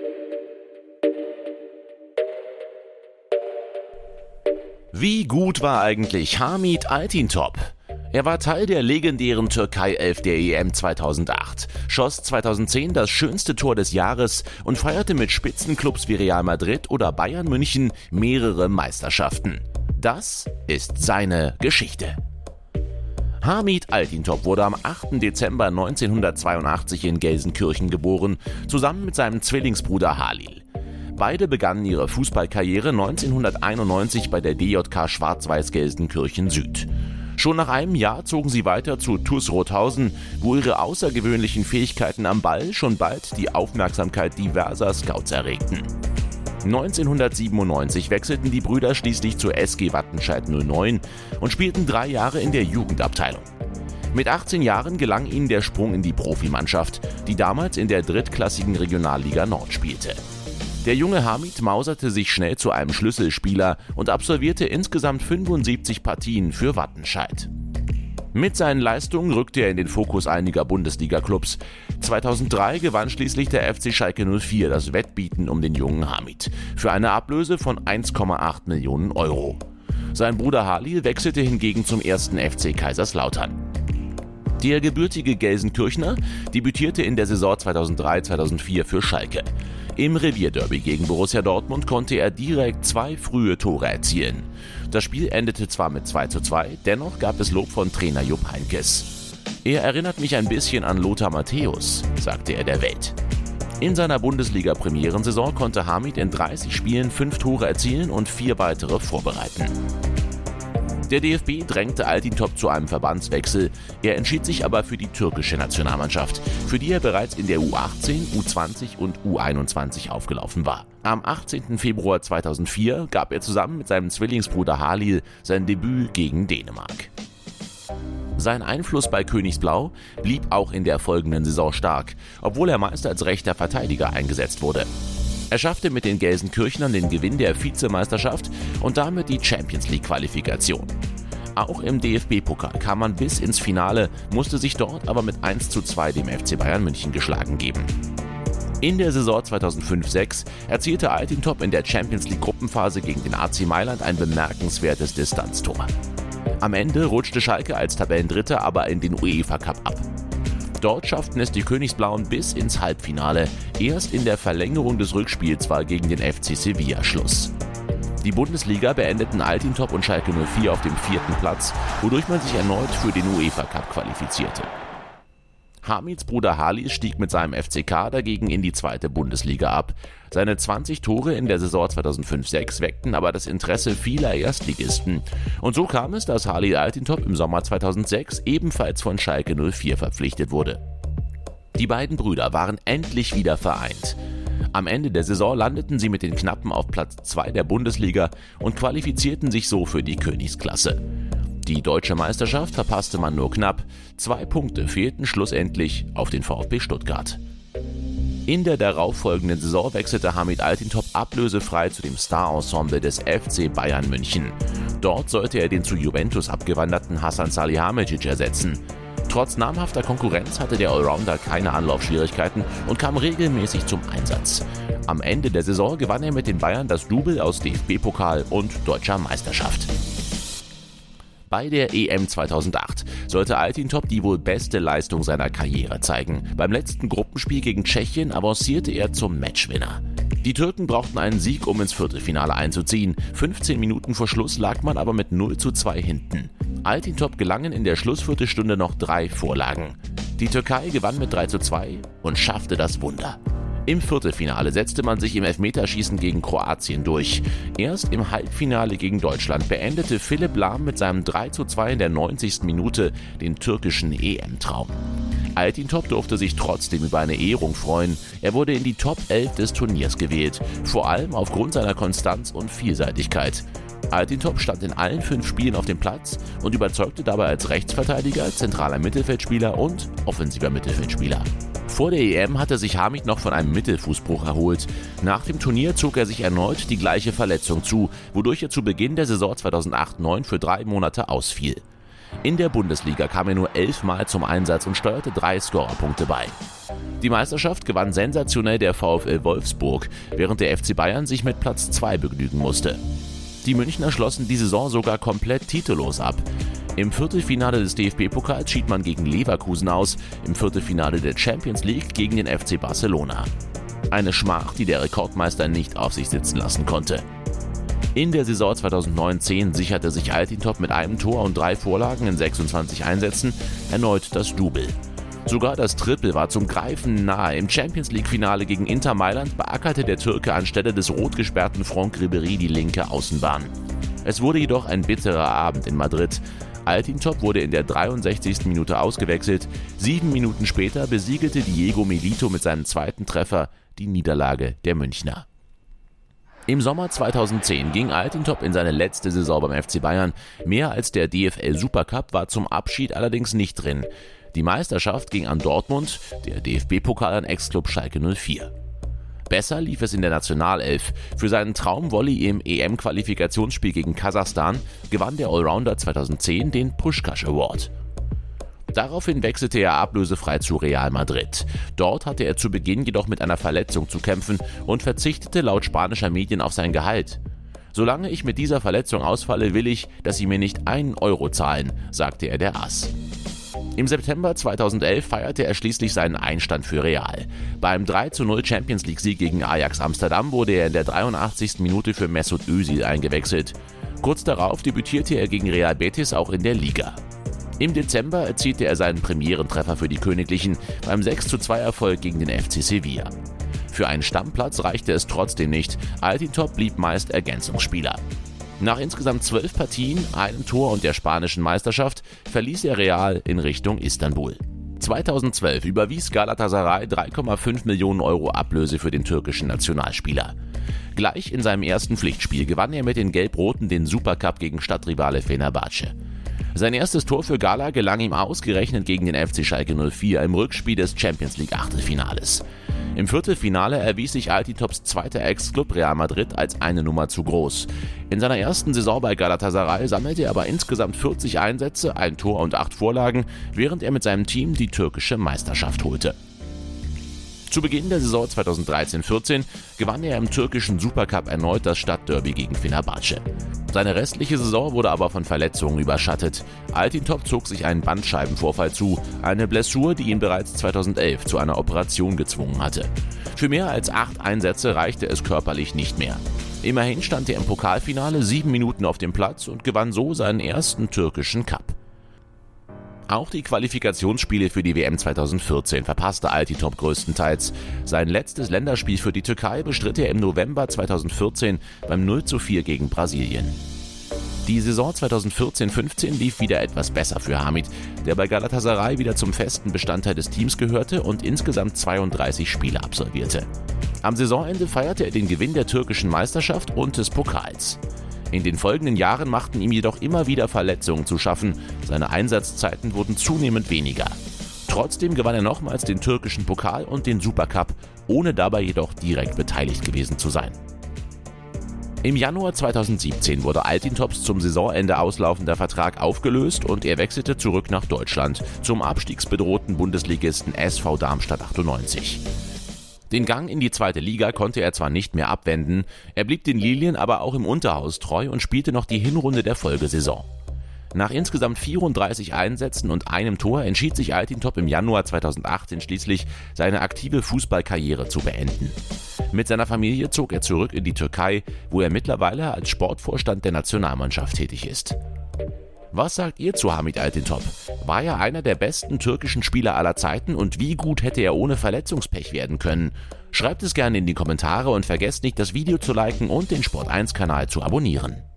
Wie gut war eigentlich Hamit Altintop? Er war Teil der legendären Türkei-Elf der EM 2008, schoss 2010 das schönste Tor des Jahres und feierte mit Spitzenclubs wie Real Madrid oder Bayern München mehrere Meisterschaften. Das ist seine Geschichte. Hamit Altintop wurde am 8. Dezember 1982 in Gelsenkirchen geboren, zusammen mit seinem Zwillingsbruder Halil. Beide begannen ihre Fußballkarriere 1991 bei der DJK Schwarz-Weiß Gelsenkirchen Süd. Schon nach einem Jahr zogen sie weiter zu TuS Rothausen, wo ihre außergewöhnlichen Fähigkeiten am Ball schon bald die Aufmerksamkeit diverser Scouts erregten. 1997 wechselten die Brüder schließlich zur SG Wattenscheid 09 und spielten 3 Jahre in der Jugendabteilung. Mit 18 Jahren gelang ihnen der Sprung in die Profimannschaft, die damals in der drittklassigen Regionalliga Nord spielte. Der junge Hamit mauserte sich schnell zu einem Schlüsselspieler und absolvierte insgesamt 75 Partien für Wattenscheid. Mit seinen Leistungen rückte er in den Fokus einiger Bundesliga-Clubs. 2003 gewann schließlich der FC Schalke 04 das Wettbieten um den jungen Hamit für eine Ablöse von 1,8 Millionen Euro. Sein Bruder Halil wechselte hingegen zum 1. FC Kaiserslautern. Der gebürtige Gelsenkirchner debütierte in der Saison 2003/2004 für Schalke. Im Revierderby gegen Borussia Dortmund konnte er direkt 2 frühe Tore erzielen. Das Spiel endete zwar mit 2:2, dennoch gab es Lob von Trainer Jupp Heynckes. Er erinnert mich ein bisschen an Lothar Matthäus, sagte er der Welt. In seiner Bundesliga-Premierensaison konnte Hamit in 30 Spielen 5 Tore erzielen und 4 weitere vorbereiten. Der DFB drängte Altintop zu einem Verbandswechsel, er entschied sich aber für die türkische Nationalmannschaft, für die er bereits in der U18, U20 und U21 aufgelaufen war. Am 18. Februar 2004 gab er zusammen mit seinem Zwillingsbruder Halil sein Debüt gegen Dänemark. Sein Einfluss bei Königsblau blieb auch in der folgenden Saison stark, obwohl er meist als rechter Verteidiger eingesetzt wurde. Er schaffte mit den Gelsenkirchnern den Gewinn der Vizemeisterschaft und damit die Champions-League-Qualifikation. Auch im DFB-Pokal kam man bis ins Finale, musste sich dort aber mit 1:2 dem FC Bayern München geschlagen geben. In der Saison 2005/06 erzielte Altintop in der Champions-League-Gruppenphase gegen den AC Mailand ein bemerkenswertes Distanztor. Am Ende rutschte Schalke als Tabellendritter aber in den UEFA Cup ab. Dort schafften es die Königsblauen bis ins Halbfinale. Erst in der Verlängerung des Rückspiels war gegen den FC Sevilla Schluss. Die Bundesliga beendeten Altintop und Schalke 04 auf dem 4. Platz, wodurch man sich erneut für den UEFA Cup qualifizierte. Hamits Bruder Halil stieg mit seinem FCK dagegen in die 2. Bundesliga ab. Seine 20 Tore in der Saison 2005/06 weckten aber das Interesse vieler Erstligisten. Und so kam es, dass Halil Altintop im Sommer 2006 ebenfalls von Schalke 04 verpflichtet wurde. Die beiden Brüder waren endlich wieder vereint. Am Ende der Saison landeten sie mit den Knappen auf Platz 2 der Bundesliga und qualifizierten sich so für die Königsklasse. Die deutsche Meisterschaft verpasste man nur knapp, 2 Punkte fehlten schlussendlich auf den VfB Stuttgart. In der darauffolgenden Saison wechselte Hamit Altintop ablösefrei zu dem Star-Ensemble des FC Bayern München. Dort sollte er den zu Juventus abgewanderten Hasan Salihamidzic ersetzen. Trotz namhafter Konkurrenz hatte der Allrounder keine Anlaufschwierigkeiten und kam regelmäßig zum Einsatz. Am Ende der Saison gewann er mit den Bayern das Double aus DFB-Pokal und Deutscher Meisterschaft. Bei der EM 2008 sollte Altintop die wohl beste Leistung seiner Karriere zeigen. Beim letzten Gruppenspiel gegen Tschechien avancierte er zum Matchwinner. Die Türken brauchten einen Sieg, um ins Viertelfinale einzuziehen. 15 Minuten vor Schluss lag man aber mit 0:2 hinten. Altintop gelangen in der Schlussviertelstunde noch 3 Vorlagen. Die Türkei gewann mit 3:2 und schaffte das Wunder. Im Viertelfinale setzte man sich im Elfmeterschießen gegen Kroatien durch. Erst im Halbfinale gegen Deutschland beendete Philipp Lahm mit seinem 3:2 in der 90. Minute den türkischen EM-Traum. Altintop durfte sich trotzdem über eine Ehrung freuen. Er wurde in die Top 11 des Turniers gewählt, vor allem aufgrund seiner Konstanz und Vielseitigkeit. Altintop stand in allen 5 Spielen auf dem Platz und überzeugte dabei als Rechtsverteidiger, zentraler Mittelfeldspieler und offensiver Mittelfeldspieler. Vor der EM hatte sich Hamit noch von einem Mittelfußbruch erholt. Nach dem Turnier zog er sich erneut die gleiche Verletzung zu, wodurch er zu Beginn der Saison 2008/09 für 3 Monate ausfiel. In der Bundesliga kam er nur 11 Mal zum Einsatz und steuerte 3 Scorerpunkte bei. Die Meisterschaft gewann sensationell der VfL Wolfsburg, während der FC Bayern sich mit Platz 2 begnügen musste. Die Münchner schlossen die Saison sogar komplett titellos ab. Im Viertelfinale des DFB-Pokals schied man gegen Leverkusen aus, im Viertelfinale der Champions League gegen den FC Barcelona. Eine Schmach, die der Rekordmeister nicht auf sich sitzen lassen konnte. In der Saison 2009/10 sicherte sich Altintop mit einem Tor und 3 Vorlagen in 26 Einsätzen erneut das Double. Sogar das Triple war zum Greifen nahe. Im Champions-League-Finale gegen Inter Mailand beackerte der Türke anstelle des rot gesperrten Franck Ribéry die linke Außenbahn. Es wurde jedoch ein bitterer Abend in Madrid. Altintop wurde in der 63. Minute ausgewechselt. 7 Minuten später besiegelte Diego Milito mit seinem zweiten Treffer die Niederlage der Münchner. Im Sommer 2010 ging Altintop in seine letzte Saison beim FC Bayern. Mehr als der DFL Supercup war zum Abschied allerdings nicht drin. Die Meisterschaft ging an Dortmund, der DFB-Pokal an Ex-Club Schalke 04. Besser lief es in der Nationalelf. Für seinen Traumvolley im EM-Qualifikationsspiel gegen Kasachstan gewann der Allrounder 2010 den Puskás Award. Daraufhin wechselte er ablösefrei zu Real Madrid. Dort hatte er zu Beginn jedoch mit einer Verletzung zu kämpfen und verzichtete laut spanischer Medien auf sein Gehalt. Solange ich mit dieser Verletzung ausfalle, will ich, dass sie mir nicht 1 Euro zahlen, sagte er der AS. Im September 2011 feierte er schließlich seinen Einstand für Real. Beim 3:0 Champions League-Sieg gegen Ajax Amsterdam wurde er in der 83. Minute für Mesut Özil eingewechselt. Kurz darauf debütierte er gegen Real Betis auch in der Liga. Im Dezember erzielte er seinen Premierentreffer für die Königlichen beim 6:2-Erfolg gegen den FC Sevilla. Für einen Stammplatz reichte es trotzdem nicht. Altintop blieb meist Ergänzungsspieler. Nach insgesamt 12 Partien, einem Tor und der spanischen Meisterschaft verließ er Real in Richtung Istanbul. 2012 überwies Galatasaray 3,5 Millionen Euro Ablöse für den türkischen Nationalspieler. Gleich in seinem ersten Pflichtspiel gewann er mit den Gelb-Roten den Supercup gegen Stadtrivale Fenerbahce. Sein erstes Tor für Gala gelang ihm ausgerechnet gegen den FC Schalke 04 im Rückspiel des Champions League Achtelfinales. Im Viertelfinale erwies sich Altintops zweiter Ex-Club Real Madrid als eine Nummer zu groß. In seiner ersten Saison bei Galatasaray sammelte er aber insgesamt 40 Einsätze, ein Tor und 8 Vorlagen, während er mit seinem Team die türkische Meisterschaft holte. Zu Beginn der Saison 2013/14 gewann er im türkischen Supercup erneut das Stadtderby gegen Fenerbahce. Seine restliche Saison wurde aber von Verletzungen überschattet. Altintop zog sich einen Bandscheibenvorfall zu, eine Blessur, die ihn bereits 2011 zu einer Operation gezwungen hatte. Für mehr als 8 Einsätze reichte es körperlich nicht mehr. Immerhin stand er im Pokalfinale 7 Minuten auf dem Platz und gewann so seinen ersten türkischen Cup. Auch die Qualifikationsspiele für die WM 2014 verpasste Altintop größtenteils. Sein letztes Länderspiel für die Türkei bestritt er im November 2014 beim 0:4 gegen Brasilien. Die Saison 2014/15 lief wieder etwas besser für Hamit, der bei Galatasaray wieder zum festen Bestandteil des Teams gehörte und insgesamt 32 Spiele absolvierte. Am Saisonende feierte er den Gewinn der türkischen Meisterschaft und des Pokals. In den folgenden Jahren machten ihm jedoch immer wieder Verletzungen zu schaffen, seine Einsatzzeiten wurden zunehmend weniger. Trotzdem gewann er nochmals den türkischen Pokal und den Supercup, ohne dabei jedoch direkt beteiligt gewesen zu sein. Im Januar 2017 wurde Altintops zum Saisonende auslaufender Vertrag aufgelöst und er wechselte zurück nach Deutschland zum abstiegsbedrohten Bundesligisten SV Darmstadt 98. Den Gang in die zweite Liga konnte er zwar nicht mehr abwenden, er blieb den Lilien aber auch im Unterhaus treu und spielte noch die Hinrunde der Folgesaison. Nach insgesamt 34 Einsätzen und einem Tor entschied sich Altintop im Januar 2018 schließlich, seine aktive Fußballkarriere zu beenden. Mit seiner Familie zog er zurück in die Türkei, wo er mittlerweile als Sportvorstand der Nationalmannschaft tätig ist. Was sagt ihr zu Hamit Altintop? War er einer der besten türkischen Spieler aller Zeiten und wie gut hätte er ohne Verletzungspech werden können? Schreibt es gerne in die Kommentare und vergesst nicht, das Video zu liken und den Sport1-Kanal zu abonnieren.